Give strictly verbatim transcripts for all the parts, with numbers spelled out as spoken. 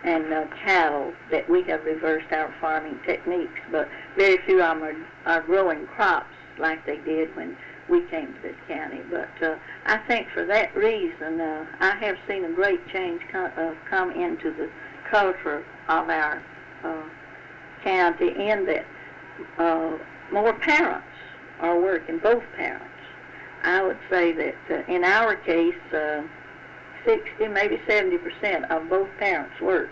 and uh, cattle that we have reversed our farming techniques, but very few of them are, are growing crops like they did when we came to this county. But uh, I think for that reason, uh, I have seen a great change come, uh, come into the culture of our uh, county, in that uh, more parents are working, both parents. I would say that uh, in our case, uh, sixty, maybe seventy percent of both parents work.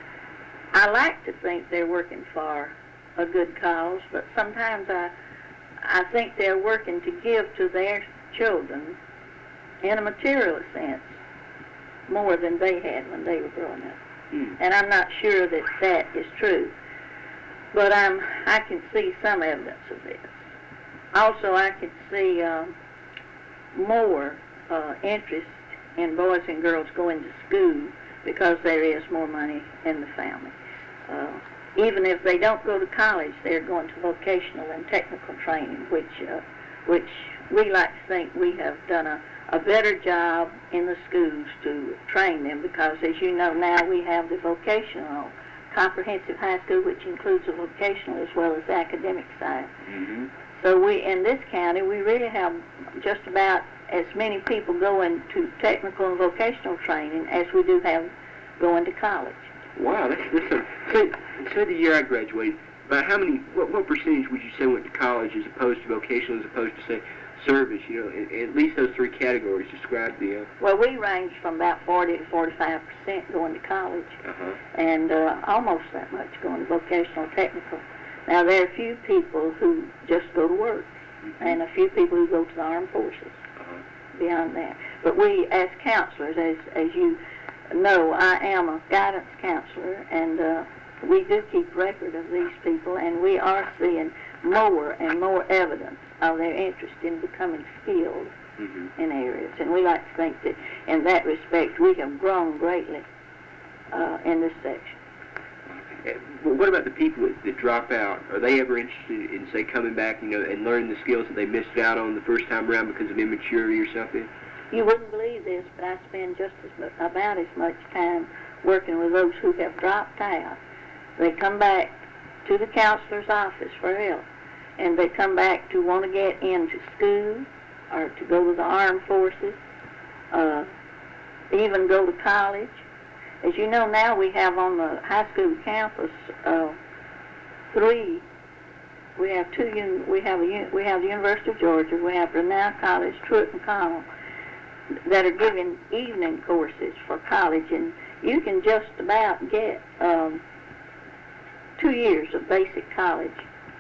I like to think they're working for a good cause, but sometimes I, I think they're working to give to their children, in a material sense, more than they had when they were growing up. Mm. And I'm not sure that that is true, but I'm, I can see some evidence of this. Also, I can see um, more uh, interest in boys and girls going to school because there is more money in the family. Uh, even if they don't go to college, they're going to vocational and technical training, which uh, which we like to think we have done a, a better job in the schools to train them, because as you know now we have the vocational comprehensive high school, which includes the vocational as well as the academic side. Mm-hmm. So we, in this county, we really have just about as many people going to technical and vocational training as we do have going to college. Wow, that's, that's a, so, so the year I graduated, about how many, what, what percentage would you say went to college as opposed to vocational, as opposed to, say, service? You know, in, at least those three categories describe the... Uh... Well, we range from about forty to forty-five percent going to college, uh-huh. and uh, almost that much going to vocational technical. Now, there are a few people who just go to work, mm-hmm. and a few people who go to the armed forces, uh-huh. beyond that. But we, as counselors, as, as you know, I am a guidance counselor, and uh, we do keep record of these people, and we are seeing more and more evidence of their interest in becoming skilled mm-hmm. in areas. And we like to think that in that respect we have grown greatly uh, in this section. Well, what about the people that, that drop out? Are they ever interested in, say, coming back, you know, and learning the skills that they missed out on the first time around because of immaturity or something? You wouldn't believe this, but I spend just as much, about as much time working with those who have dropped out. They come back to the counselor's office for help, and they come back to want to get into school or to go to the armed forces, uh, even go to college. As you know, now we have on the high school campus uh, three. We have two. Un- we have a. We have the University of Georgia. We have Grinnell College, Truett and Connell, that are giving evening courses for college, and you can just about get um, two years of basic college,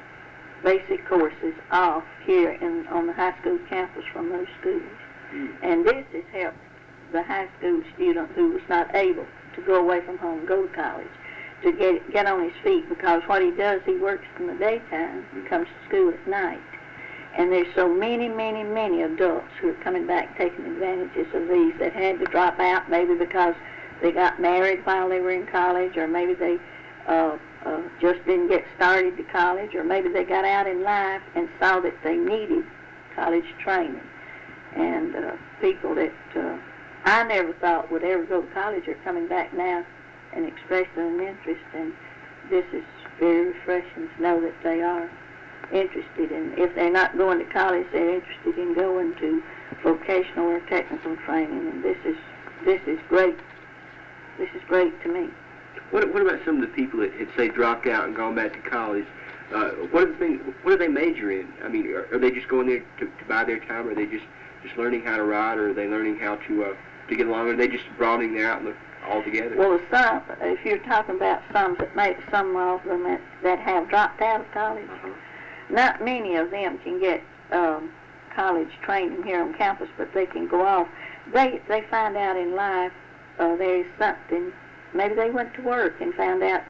basic courses off here in on the high school campus from those schools. Mm. And this has helped the high school student who was not able to go away from home and go to college to get get on his feet, because what he does, he works in the daytime and comes to school at night. And there's so many, many, many adults who are coming back taking advantages of these that had to drop out, maybe because they got married while they were in college, or maybe they uh, uh, just didn't get started to college, or maybe they got out in life and saw that they needed college training. And uh, people that uh, I never thought would ever go to college are coming back now and expressing an interest, and this is very refreshing to know that they are interested in. If they're not going to college, they're interested in going to vocational or technical training, and this is this is great. This is great to me. What What about some of the people that had, say, dropped out and gone back to college? Uh, what are the things? What do they major in? I mean, are, are they just going there to, to buy their time, or are they just just learning how to ride, or are they learning how to uh, to get along, or are they just broadening their outlook altogether? Well, some, if you're talking about some that may, some of them that, that have dropped out of college, uh-huh. not many of them can get um, college training here on campus, but they can go off. They they find out in life uh, there is something. Maybe they went to work and found out